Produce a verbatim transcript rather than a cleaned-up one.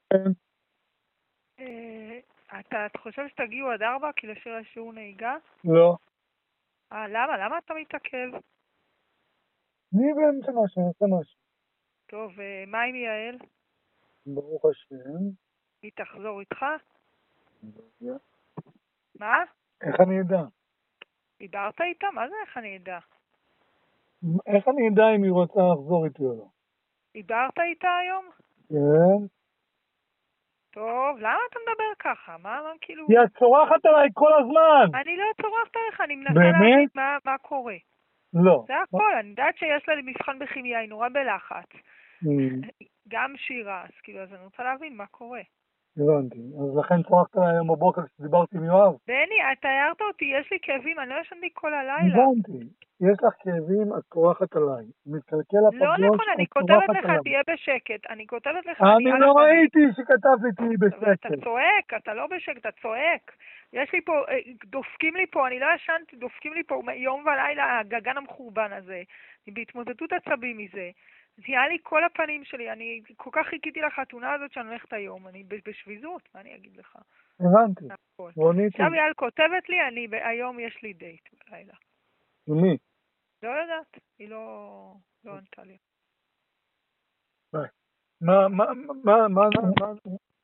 כן. אה, אתה את חושב שתגיעו עד ארבע כי לשיר השיעור נהיגה? לא. אה, למה? למה אתה מתעכב? אני באמצע משהו, אני עושה משהו. טוב, ומה עם יעל? ברוך השם. היא תחזור איתך? אני לא יודע. מה? איך אני אדע? דיברת איתה? מה זה איך אני אדע? איך אני אדע אם היא רוצה לחזור איתי או לא? דיברת איתה היום? כן. טוב, למה אתה מדבר ככה? מה, מה כאילו... היא את צורחת עליי כל הזמן! אני לא צורחת עליך, אני מנסה להבין באמת? מה, מה קורה. לא. זה הכל, אני יודעת שיש לה מבחן בכימיה, היא נורא בלחץ. אמ, גם שירה, אז כאילו, אז אני רוצה להבין מה קורה. הבנתי. אז לכן צורחת עליי היום בבוקר כשדיברתי עם יואב? בני, אתה הערת אותי, יש לי כאבים, אני לא ישנתי כל הלילה. הבנתי. יש לך כאבים, את צורחת עליי. מתקלקל לא הפגוש, נכון, אני את כותבת צורחת לך, עליי. תהיה בשקט. אני כותבת לך, אני אני על לא הפנים. ראיתי שכתבת לי ואתה בשקט. צועק, אתה לא בשקט, אתה צועק. יש לי פה, אה, דופקים לי פה, אני לא ישנתי, דופקים לי פה יום ולילה, הגגן המחורבן הזה. אני בהתמוטטות עצבים מזה. נהיה לי כל הפנים שלי, אני כל כך חיכיתי לחתונה הזאת שאני הולכת היום, אני בשביזות, מה אני אגיד לך? הבנתי. הכל. רוניתי. עכשיו יעל כותבת לי, אני, היום יש לי דייט בלילה. מי? לא יודעת, היא לא, לא ענתה לי. ביי. מה, מה, מה, מה, מה, מה,